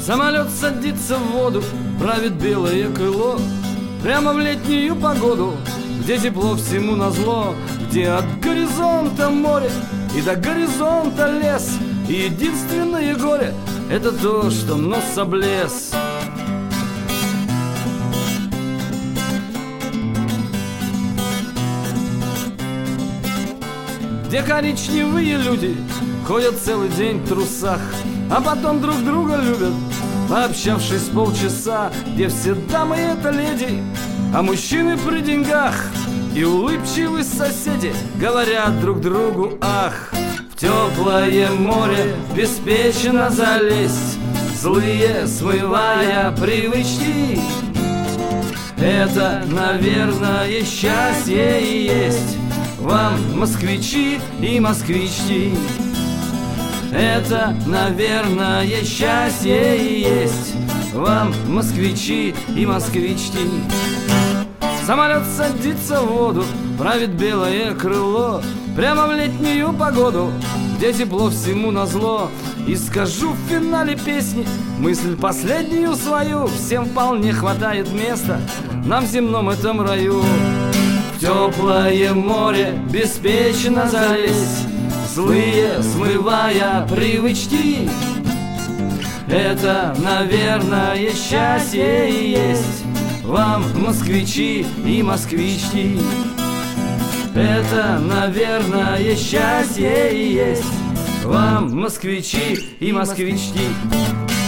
Самолет садится в воду, правит белое крыло, прямо в летнюю погоду, где тепло всему назло, где от горизонта море и до горизонта лес, и единственное горе — это то, что нос облез. Где коричневые люди ходят целый день в трусах, а потом друг друга любят, пообщавшись полчаса. Где все дамы — это леди, а мужчины при деньгах, и улыбчивые соседи говорят друг другу ах. В теплое море беспечно залезть, злые смывая привычки. Это, наверное, счастье и есть вам, москвичи и москвички. Это, наверное, счастье и есть вам, москвичи и москвички. Самолет садится в воду, правит белое крыло, прямо в летнюю погоду, где тепло всему назло. И скажу в финале песни мысль последнюю свою: всем вполне хватает места нам в земном этом раю. В теплое море беспечно залезть, злые смывая привычки. Это, наверное, счастье и есть вам, москвичи и москвички. Это, наверное, счастье и есть вам, москвичи и москвички.